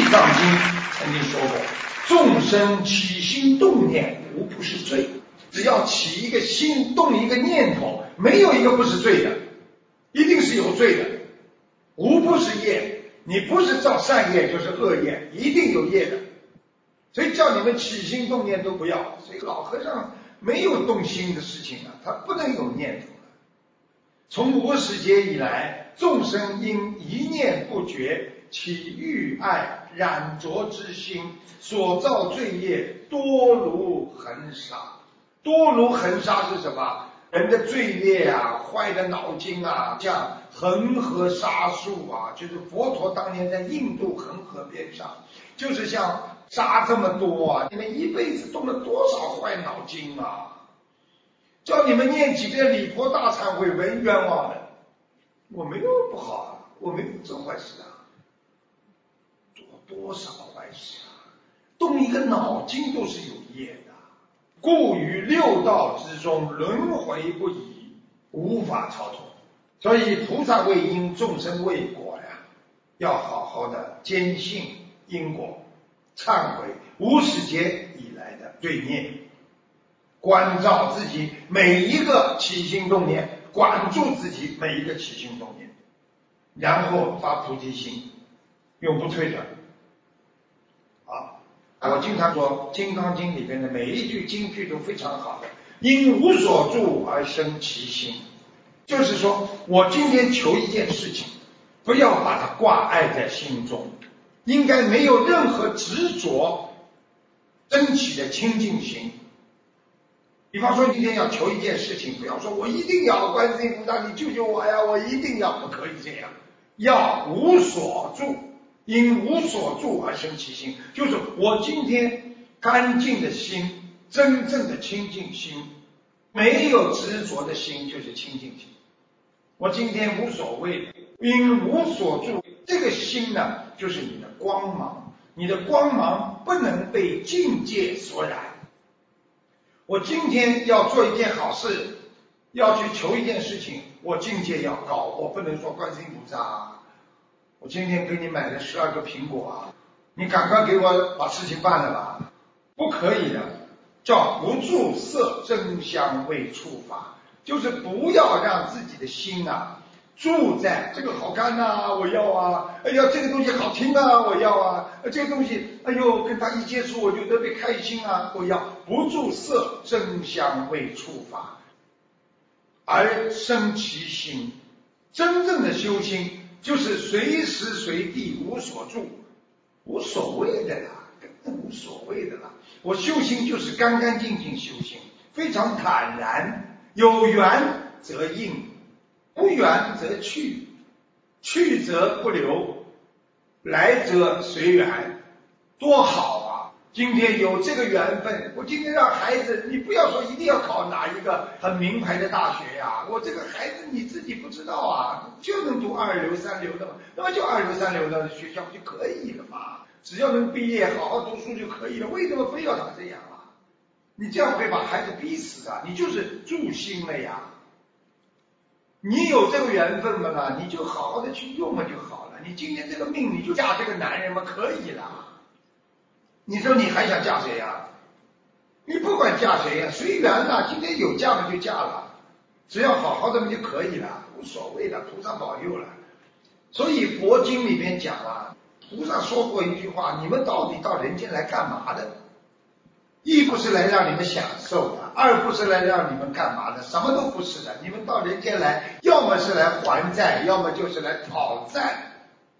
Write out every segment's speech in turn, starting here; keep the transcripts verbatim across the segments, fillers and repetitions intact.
藏经》曾经说过，众生起心动念无不是罪，只要起一个心，动一个念头，没有一个不是罪的，一定是有罪的，无不是业，你不是造善业就是恶业，一定有业的。所以叫你们起心动念都不要，所以老和尚没有动心的事情啊，他不能有念头的。从无始劫以来，众生因一念不觉起欲爱染浊之心，所造罪业多如恒沙。多如恒沙是什么？人的罪业啊，坏的脑筋啊，像恒河沙数啊，就是佛陀当年在印度恒河边上，就是像沙这么多啊，你们一辈子动了多少坏脑筋啊？叫你们念几遍礼佛大忏悔文，冤枉的。我没有不好啊，我没有做坏事啊，做多少坏事啊？动一个脑筋都是有业的，故于六道之中轮回不已，无法超脱。所以菩萨为因，众生为果呀，要好好的坚信因果，忏悔无始劫以来的罪孽，关照自己每一个起心动念，管住自己每一个起心动念，然后发菩提心，永不退转。啊，我经常说《金刚经》里边的每一句金句都非常好的，因无所住而生其心，就是说我今天求一件事情，不要把它挂碍在心中，应该没有任何执着，升起的清净心。比方说今天要求一件事情，不要说我一定要观世音菩萨你救救我呀，我一定要，不可以这样，要无所住，因无所住而生其心，就是我今天干净的心，真正的清净心，没有执着的心就是清净心。我今天无所谓，因无所住，这个心呢就是你的光芒，你的光芒不能被境界所染。我今天要做一件好事，要去求一件事情，我境界要高，我不能说观世音菩萨，我今天给你买了十二个苹果啊，你赶快给我把事情办了吧，不可以的，叫不住色真香味触法，就是不要让自己的心啊住在这个好看呐、啊，我要啊，哎呀这个东西好听啊，我要啊，这个东西哎呦跟他一接触我就特别开心啊，我要，不住色真香味触法而生其心。真正的修心就是随时随地无所住，无所谓的啦，根本无所谓的啦。我修心就是干干净净修心，非常坦然，有缘则应，不缘则去，去则不留，来则随缘，多好啊！今天有这个缘分，我今天让孩子，你不要说一定要考哪一个很名牌的大学呀、啊，我这个孩子你自己不知道啊，就能读二流三流的嘛，那么就二流三流的学校就可以了嘛，只要能毕业好好读书就可以了，为什么非要他这样啊？你这样会把孩子逼死的，你就是助心了呀。你有这个缘分嘛，你就好好的去用嘛就好了。你今天这个命你就嫁这个男人嘛，可以了。你说你还想嫁谁呀？你不管嫁谁呀，随缘了，今天有嫁嘛就嫁了，只要好好的嘛就可以了，无所谓的，菩萨保佑了。所以佛经里面讲啊，菩萨说过一句话，你们到底到人间来干嘛的？一不是来让你们享受的，二不是来让你们干嘛的，什么都不是的。你们到人间来，要么是来还债，要么就是来讨债。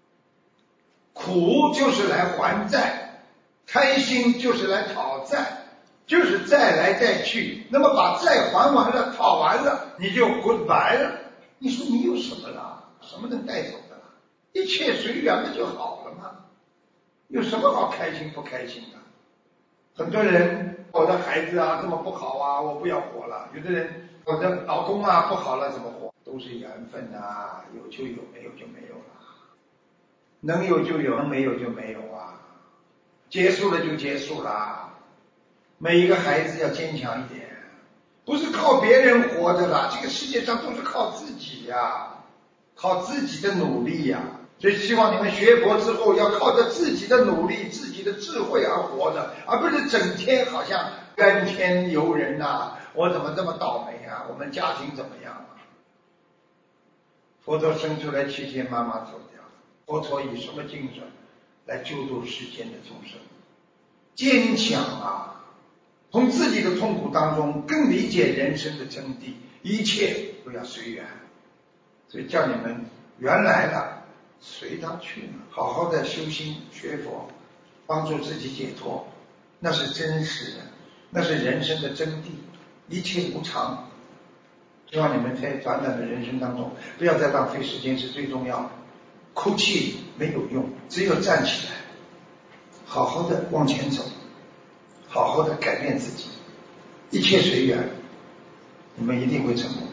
苦就是来还债，开心就是来讨债，就是债来债去。那么把债还完了，讨完了，你就 goodbye 了。你说你有什么了？什么能带走的了？一切随缘不就好了吗？有什么好开心不开心的？很多人，我的孩子啊这么不好啊，我不要活了。有的人，我的老公啊不好了，怎么活？都是缘分啊，有就有，没有就没有了。能有就有，能没有就没有啊。结束了就结束了。每一个孩子要坚强一点，不是靠别人活着了，这个世界上都是靠自己呀、啊，靠自己的努力呀、啊。 所以希望你们学佛之后要靠着自己的努力、自己的智慧而活着，而不是整天好像怨天尤人呐、啊，我怎么这么倒霉啊，我们家庭怎么样啊。佛陀生出来七天，妈妈走掉了。佛陀以什么精神来救度世间的众生？坚强啊，从自己的痛苦当中更理解人生的真谛，一切都要随缘。所以叫你们缘来了随他去了，好好的修心学佛，帮助自己解脱，那是真实的，那是人生的真谛。一切无常，希望你们在短短的人生当中不要再浪费时间，是最重要的。哭泣没有用，只有站起来，好好的往前走，好好的改变自己，一切随缘，你们一定会成功。